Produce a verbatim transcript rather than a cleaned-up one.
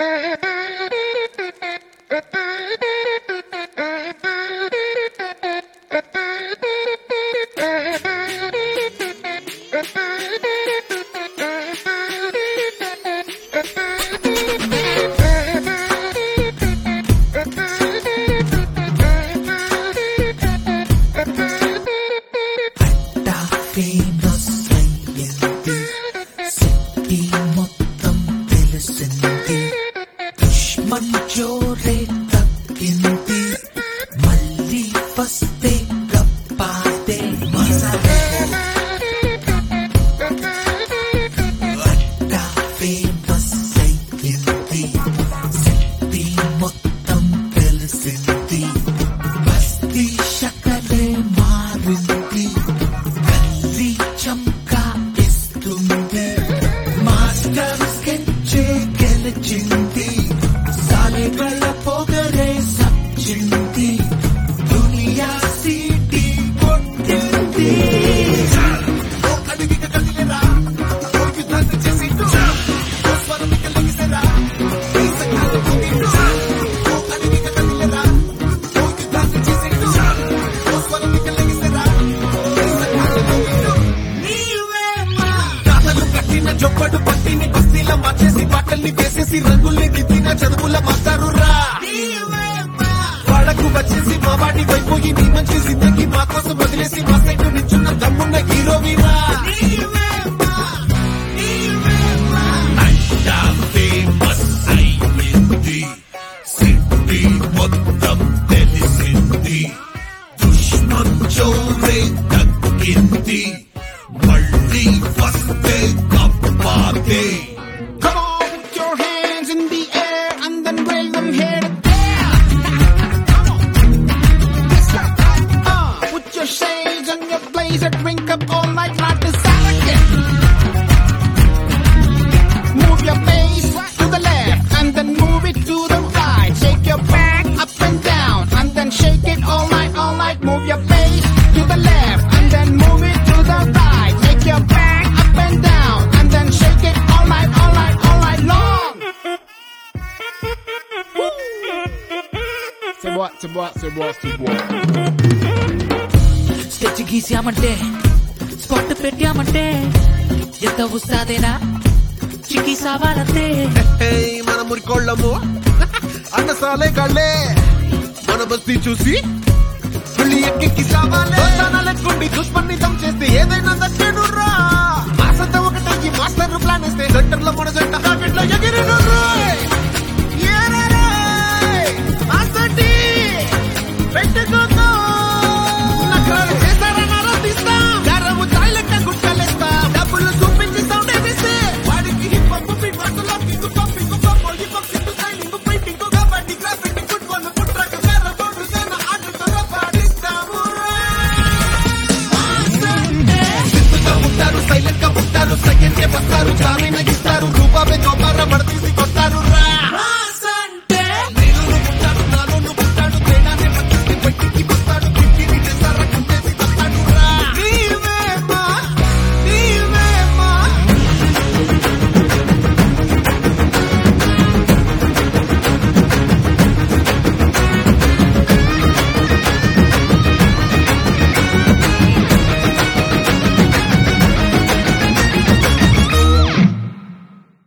మంచోరే తగ్గింది మళ్ళీ వస్తే గప్పాదే మసాలా అట్టా ఫేమస్ అయ్యింది సిటీ మొత్తం తెలిసింది బస్తీ షకలే మారింది గల్లీ చంకా ఇస్తుంది మాస్టర్ స్కెచ్చే గెలిచింది సాలెగల పొగరే సచ్చింది దునియా సిటీ కొట్టింది ఓ అడిగిన కదిలేరా ఓ యుద్ధాన్ని చేసిండు ఓ స్వరమిక లగిసరా ఈ సకాల పొందిండు ఓ అడిగిన కదిలేరా ఓ యుద్ధాన్ని చేసిండు ఓ స్వరమిక లగిసరా ఈ సకాల పొందిండు నీవే మా కాతలు కట్టిన జొప్పడు పట్టిని బస్తీల మార్చేసి పాటల్ని వేసేసి రంగుల్ని దిద్దిన చదువుల మాస్టారు రా వాడకు వచ్చేసి మా వాడి వైపోయి నీ మంచి జిందగీ మా కోసం వదిలేసి మా సైడ్ నిల్చున్న దమ్మున్న హీరోవిరా ఫేమస్ అయ్యింది సిటీ మొత్తం తెలిసింది దుష్మన్ చోరే తగ్గింది మళ్ళీ వస్తే గప్పాదే. Come on, put your hands in the air and then wave them here to there. Come on, yes sir. Uh, put your shades on your blazer, drink up all night like the Saturday. Move your face to the left and then move it to the right. Shake your back up and down and then shake it all night, all night. Move your face to the left and then move it to the right. Shake your back up and down and then shake it all night, all night, all night long. Say what, say what, say what, say what. Sketch గీసామంటే spot పెట్టామంటే ఎంత ఉస్తాదేనా చికి సావాలంటే మన మురికోళ్ళము అన్న సాలే కళ్ళే మన బస్తీ చూసి మళ్ళీ ఎక్కి సావాలే లెక్కుండి దుష్పన్నితం చేస్తే ఏదైనా దచ్చేడు రా మాసంతా ఒకటి మాస్టర్ ప్లాన్ ఇస్తే సెంటర్ లో మన జంట రాకెట్ లో ఎగిరిను పెట్టుకోతో నగరాలు చేశారని ఆలోచిస్తాం గర్రము చాలెక్క గుట్టలేస్తా డబ్బులు చూపించి సౌండ్ వేస్తే వాడికి హిప్ హాప్ బీట్ వాసులో కింగు పంపింగు పంపో hip hop king sailing fighting kabaddi graffiti football పుట్రాక కర్ర బోర్డు జన ఆటతో పాడిస్తాము సిద్ధంగా ఉంటారు సైలెంట్ గా ఉంటారు సెకండ్ కే వస్తారు చాలైన గిస్తారు రూపాయే గోపార పడతీసి